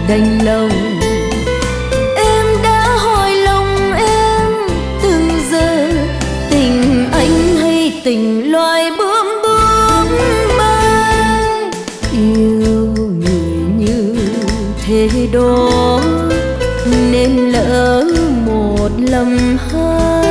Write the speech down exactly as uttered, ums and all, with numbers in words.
đành lòng. Em đã hỏi lòng em từng giờ, tình anh hay tình loài bướm bướm bay. Yêu người như thế đó nên lỡ một lầm hai.